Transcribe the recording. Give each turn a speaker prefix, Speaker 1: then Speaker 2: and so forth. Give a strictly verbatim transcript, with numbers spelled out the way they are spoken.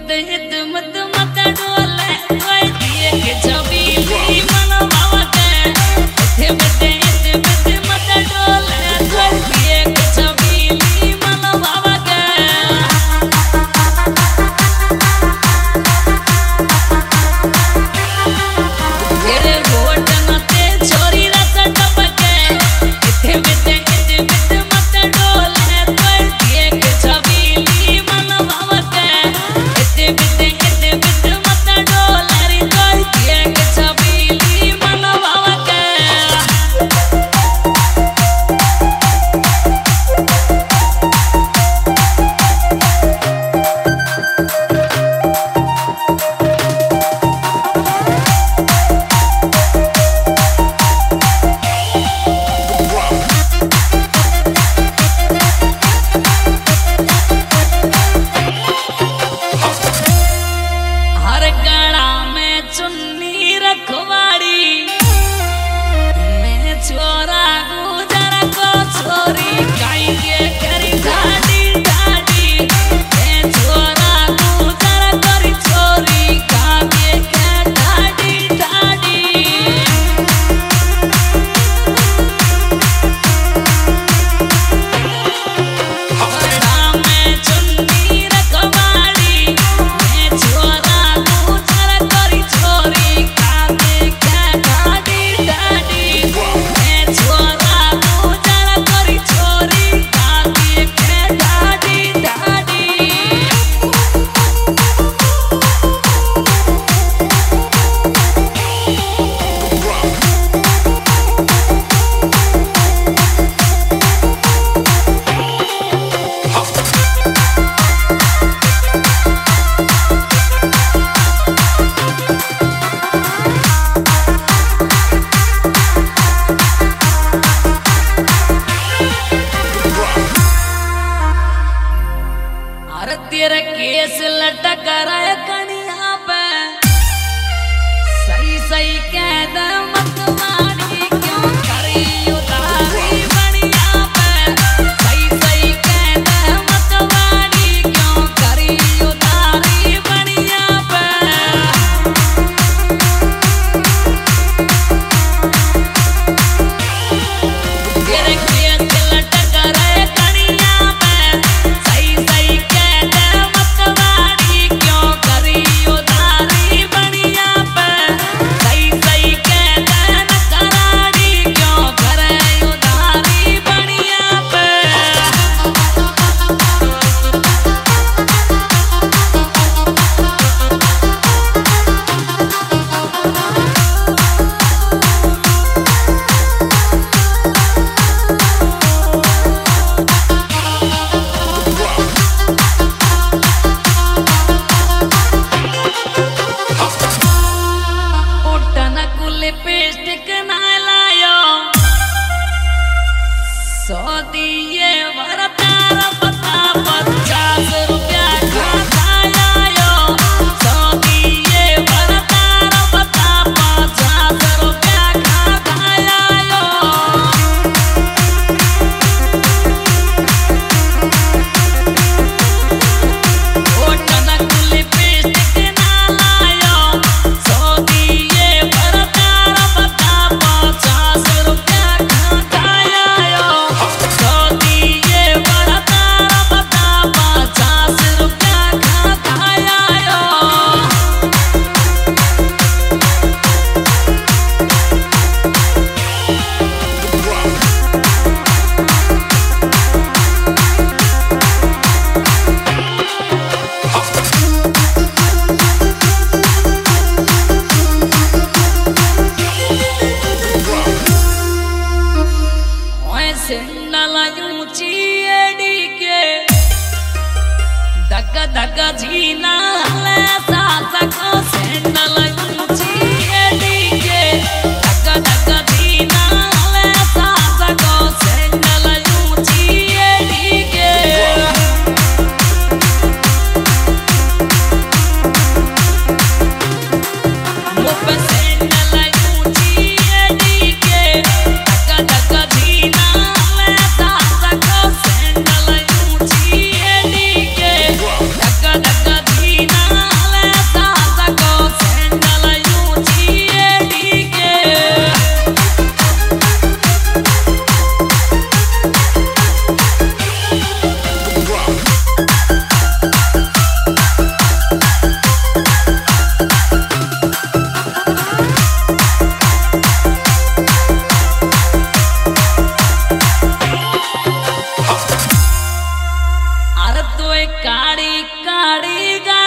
Speaker 1: मत हित मत मत डोले कोई दिए के छबीली मन भावा के इथे मत हित मत मत डोले कोई दिए के छबीली मन भावा के तेरे गोट नते छोरी रस टपके इथे मत हित मत मत डोले कोई दिए के छबीली मन भावा के इथे मत हित मत मत डोले रे कोई दिए के छबीली मन भावा के हर गड़ा में चुन्नी रखवाड़ी मैं छोरा गुजर को छोरी काई के करी ढाडी ढाडी मैं छोरा गुजर करी छोरी काई के ढाडी ढाडी गड़ा में चुन्नी रखवाड़ी मैं छोरा गुजर करी छोरी काई के ढाडी ढाडी मैं छोरा गुजर करी छोरी काई के ढाडी ढाडी अरे तेरे केस लटक रहे कनिया पे सही सही कह दे मत मानी क्यों करी उतारी बनिया पे सही सही कह दे मत मानी क्यों करी उतारी बनिया पे तेरे केस लटक रहे कनिया पे सही सही कह दे मत मानी क्यों करी उतारी बनिया पे सही सही कह दे न कराड़ी क्यों करे उतारी बनिया पे उठन कुल लिपस्टिक ना लायो सौ दिए वरतार पता पचास रुपया खाता आयो सौ दिए वरतार पता पचास रुपया खाता आयो उठन कुल लिपस्टिक ना लायो सौ दिए वरतार पता पचास रुपया खाता आयो सौ दिए वरतार पता पचास रुपया खाता आयो ओए सिंडला ऊंची एड़ी के धक धक जीना ले सासा को सिंडला ऊंची एड़ी के धक धक जीना ले सासा को सिंडला ऊंची एड़ी के मुप सिंडला ऊंची एड़ी के धक धक जीना ले सासा को सिंडला ऊंची एड़ी के धक धक जीना काड़ी काड़ी